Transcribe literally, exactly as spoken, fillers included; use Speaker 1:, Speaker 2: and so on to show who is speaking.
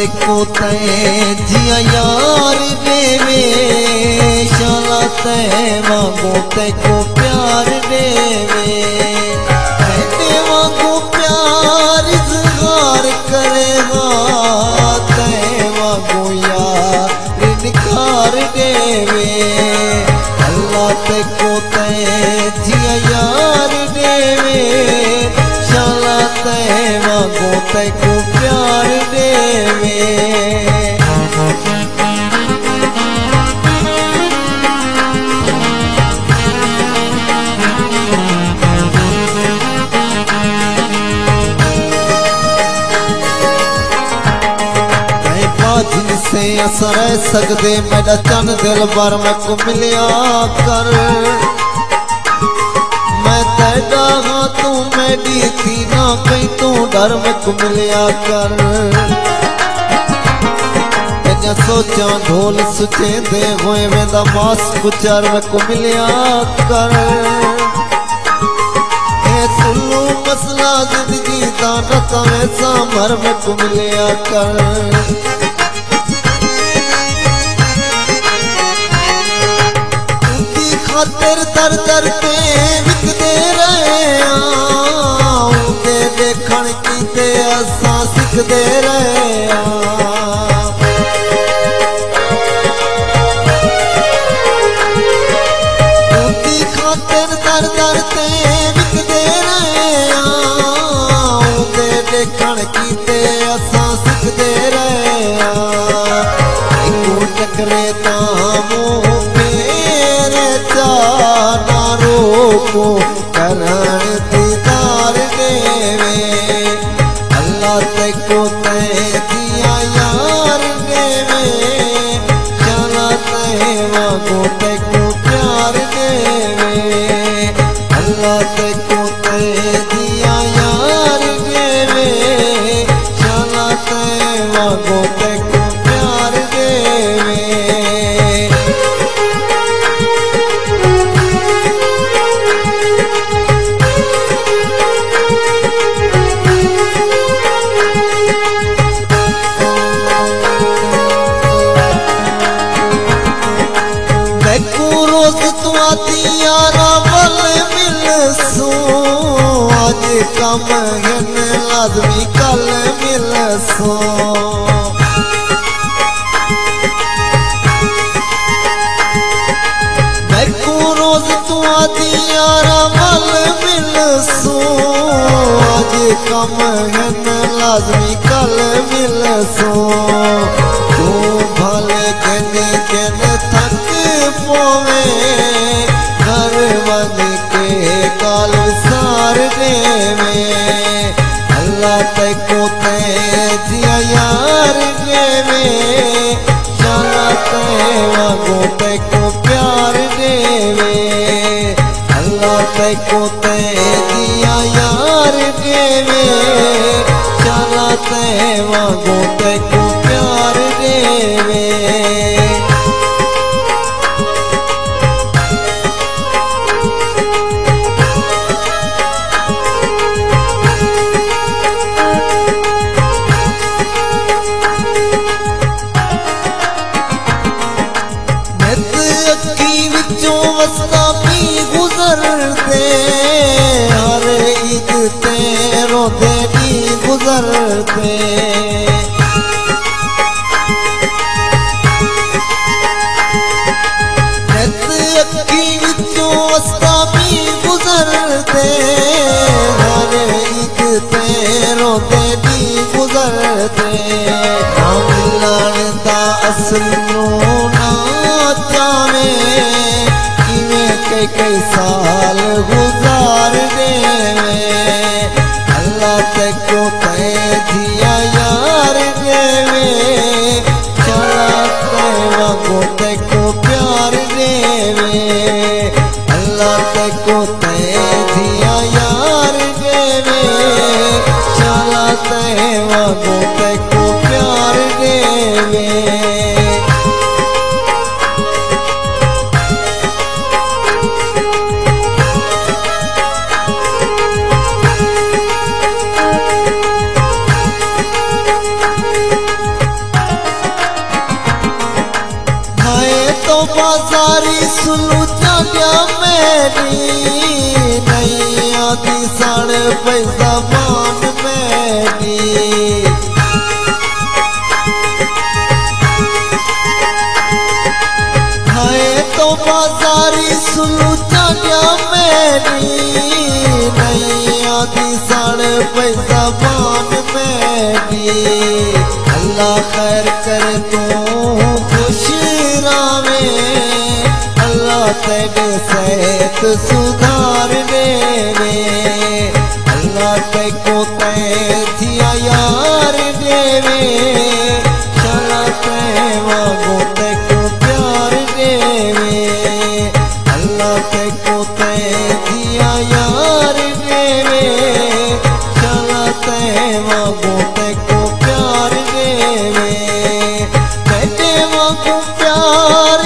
Speaker 1: को ते जिया यार देवे शाला ते वांगू ते को प्यार देवे ते वांगू प्यार इजहार करेगा ते वांगू यार निखार देवे अल्लाह ते को ते जिया यार देवे शाला ते वांगू ते को प्यार देवे जिनसे असर सकदे मेरा चन दिल बार मैं को मिलिया कर मैं तेरा हाँ तू मेरी थी ना कहीं तू डर मैं को मिलिया कर मैंने सोचा ढोल सुचे दे हुए वेदा मास गुचार मैं को मिलिया कर सुल्लू मसला जिंदगी दाना तवेसा मर मैं को मिलिया कर खातिर दर दर पे विकदे रहे आउंदे देखण कीते असां सिखदे रहे उनकी खातिर दर दर पे विकदे रहे आउंदे देखण कीते असां सिखदे रहे इको टकरे तां मुंह को करण दीदार देवे अल्लाह ते को ते दिया यार देवे चला ते वांगू ते को प्यार देवे अल्लाह ते को ते दिया यार देवे चला ते वांगू ते को प्यार देवे यारा बल मिल सो आज कम हिन लाजमी कल मिल सो मैं को रोज तू आती यारा बल मिल सो आज कम हिन लाजमी कल मिल सो तू भले कन कन थक पोवे घर बन के काल सार देवे अल्लाह ते को ते जिया यार देवे शाला ते वांगू ते को प्यार देवे अल्लाह ते को ते जिया यार देवे शाला ते वांगू ते को प्यार देवे वसदा भी गुजरते हर ईद ते रोदे भी गुजरते अक्की विचों वसदा भी गुजरते हर ईद ते रोदे भी गुजरते मिलन दा असलों ना चावे कई कई साल गुजार देवे अल्लाह ते को ते जिया यार देवे चला ते वांगू ते को प्यार देवे अल्लाह ते को ते जिया यार देवे चला ते वांगू ते को प्यार देवे आदि साण पैसा मान मेरी हाय तो बाजारी सुलू चांडिया मेरी नहीं आदि साण पैसा मान मेरी अल्लाह खैर करे तू खुश रावे अल्लाह तेरे सेहत सुधार देवे अल्लाह ते को ते थिया यार देवे चला ते वागो ते को प्यार देवे अल्लाह ते को ते थिया यार देवे चला ते वागो ते को प्यार देवे तेरे वागो प्यार